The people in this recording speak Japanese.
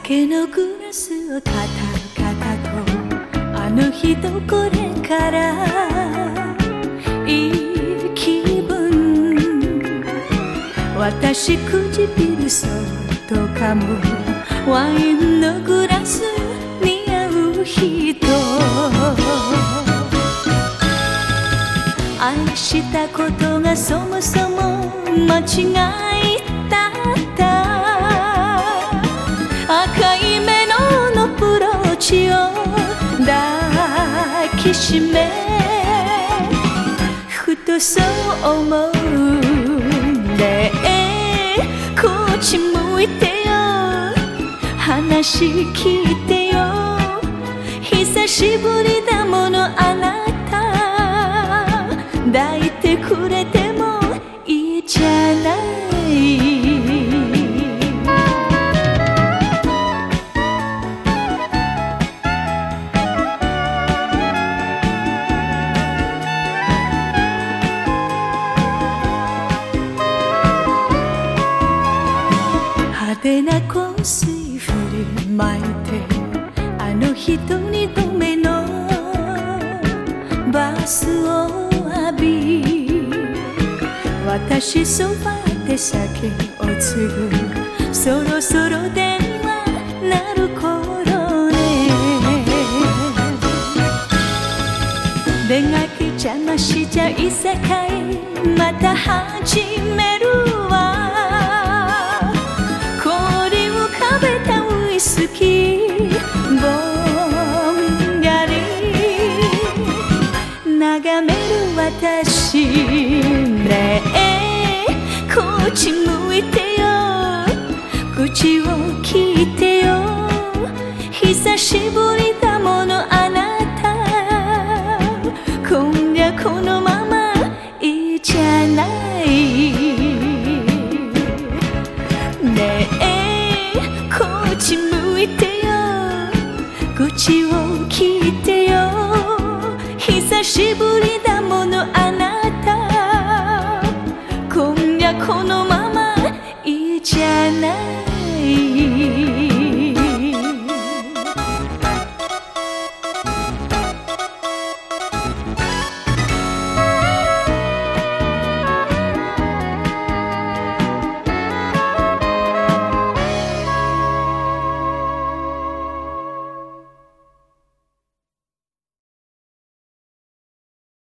酒のグラスを片とあの日とこれからいい気分私唇そっと噛むワインのグラスに合う人愛したことがそもそも間違いだった赤いメロンのブローチを抱きしめふとそう思うねこっち向いてよ話聞いてよ久しぶりだものあなた抱いてくれてもいいじゃない派手な香水振りまいてあの日二度目のバスを浴び私そばで酒を継ぐそろそろ電話鳴る頃ね電話機邪魔しちゃいさかいまた始めるわ氷をかべたウイスキーぼんやり眺める私ねこっち向いてよ口を聞いてよ久しぶりだものあなた今夜このままいいじゃないねこっち向いてよ口を聞いてよ久しぶりだ